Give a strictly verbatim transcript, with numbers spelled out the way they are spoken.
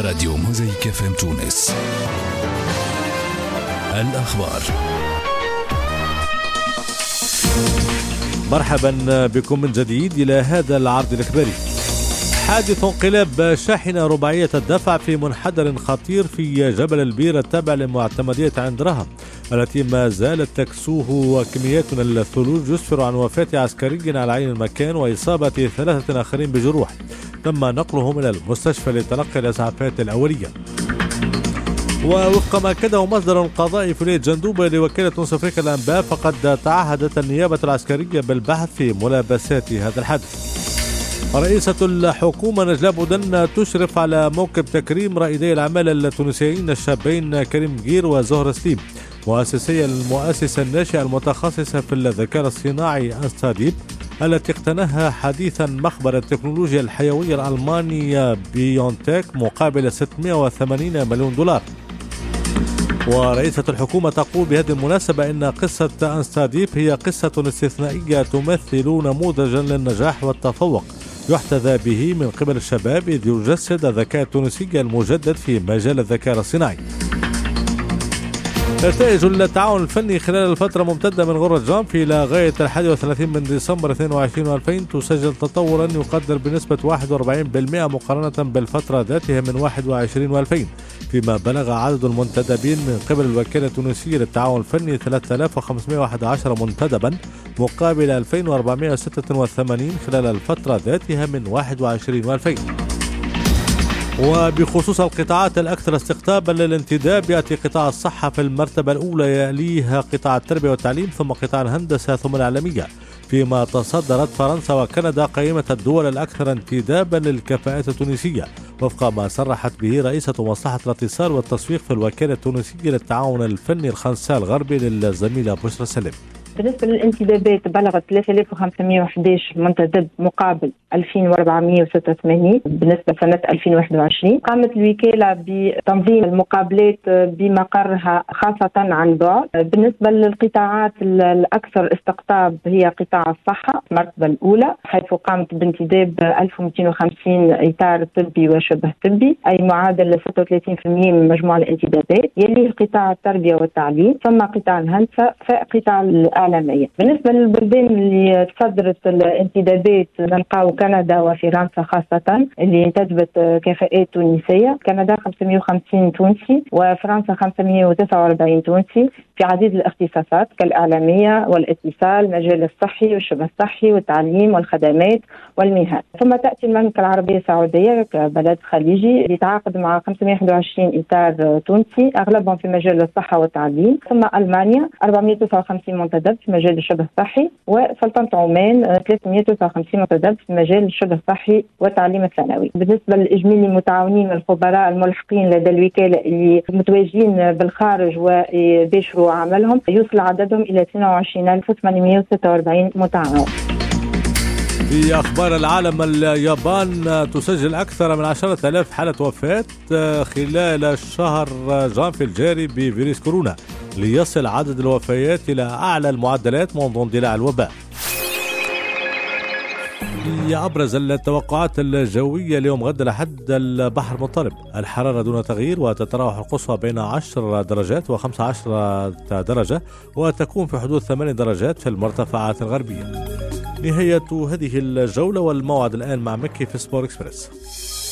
راديو موزايك اف ام تونس. الأخبار. مرحبا بكم من جديد إلى هذا العرض الإخباري. حادث انقلاب شاحنة رباعية الدفع في منحدر خطير في جبل البير التابع لمعتمدية عند رها التي ما زالت تكسوه كميات من الثلوج، يسفر عن وفاة عسكري على عين المكان وإصابة ثلاثة آخرين بجروح، تم نقلهم إلى المستشفى لتلقي الإسعافات الأولية. ووفق ما أكده مصدر قضائي في ولاية جندوبة لوكالة نصف أفريقيا الأنباء، فقد تعهدت النيابة العسكرية بالبحث في ملابسات هذا الحادث. رئيسة الحكومة نجلاء بودن تشرف على موكب تكريم رائدي الأعمال التونسيين الشابين كريم جير وزهر سليم، مؤسسي المؤسسة الناشئة المتخصصة في الذكاء الصناعي أنستاديب التي اقتناها حديثا مخبر التكنولوجيا الحيوية الألماني بيونتك مقابل ستمائة وثمانين مليون دولار. ورئيسة الحكومة تقول بهذه المناسبة إن قصة أنستاديب هي قصة استثنائية تمثل نموذجا للنجاح والتفوق يحتذى به من قبل الشباب، إذ يجسد الذكاء التونسي المجدد في مجال الذكاء الصناعي. نتائج التعاون الفني خلال الفترة ممتدة من غرة جانف إلى غاية الحادي والثلاثين من ديسمبر اثنين وعشرين ألفين تسجل تطورا يقدر بنسبة واحد وأربعين بالمئة مقارنة بالفترة ذاتها من واحد وعشرين وألفين، فيما بلغ عدد المنتدبين من قبل الوكالة التونسية للتعاون الفني ثلاثة آلاف وخمسمائة وأحد عشر منتدبا مقابل ألفين وأربعمائة وستة وثمانين خلال الفترة ذاتها من واحد وعشرين وألفين. وبخصوص القطاعات الأكثر استقطابا للانتداب، يأتي قطاع الصحة في المرتبة الأولى، يليها قطاع التربية والتعليم، ثم قطاع الهندسة، ثم الإعلامية، فيما تصدرت فرنسا وكندا قائمة الدول الأكثر انتدابا للكفاءات التونسية، وفق ما صرحت به رئيسة مصلحة الاتصال والتسويق في الوكالة التونسية للتعاون الفني الخنساء الغربي للزميلة بشرى سلم. بالنسبة للانتدابات بلغت ثلاثة آلاف وخمسمائة وأحد عشر منتدب مقابل ألفين وأربعمائة وستة وثمانين بالنسبة لسنة ألفين وواحد وعشرين. قامت الوكالة بتنظيم المقابلات بمقرها خاصة عن بعد. بالنسبة للقطاعات الأكثر استقطاب هي قطاع الصحة المرتبة الأولى، حيث قامت بانتداب ألف ومئتين وخمسين إطار طبي وشبه طبي، أي معادل ستة وثلاثين بالمئة من مجموع الانتدابات. يليه قطاع التربية والتعليم، ثم قطاع الهندسة، فقطاع الإعلامية. بالنسبة للبلدان اللي تصدرت الانتدابات نلقاو كندا وفرنسا خاصة اللي انتدبت كفاءات تونسية. كندا خمسمائة وخمسين تونسي وفرنسا خمسمائة وتسعة وأربعين تونسي في عديد الاختصاصات كالإعلامية والاتصال، المجال الصحي والشبه الصحي والتعليم والخدمات والمهن. ثم تأتي المملكة العربية السعودية كبلد خليجي يتعاقد مع خمسمائة وواحد وعشرين إطار تونسي أغلبهم في مجال الصحة والتعليم. ثم ألمانيا أربعمائة وتسعة وخمسين منتدب في مجال الشبه الصحي، وسلطنة عمان ثلاثمائة وتسعة وخمسين منتدب في مجال الشبه الصحي والتعليم الثانوي. بالنسبة للإجمالي المتعاونين والخبراء الملحقين لدى الوكالة اللي متواجدين بالخارج وبيشروا عملهم يوصل عددهم إلى اثنين وعشرين ألف وثمانمائة وستة وأربعين متعاون. في أخبار العالم، اليابان تسجل أكثر من عشرة آلاف حالة وفاة خلال الشهر جانفي الجاري بفيروس كورونا، ليصل عدد الوفيات إلى أعلى المعدلات منذ اندلاع الوباء. في أبرز التوقعات الجوية اليوم غد الأحد، البحر مضطرب، الحرارة دون تغيير، وتتراوح القصوى بين عشر درجات وخمسة عشر درجة، وتكون في حدود ثمانية درجات في المرتفعات الغربية. نهاية هذه الجولة، والموعد الآن مع مكي في سبور إكسبريس.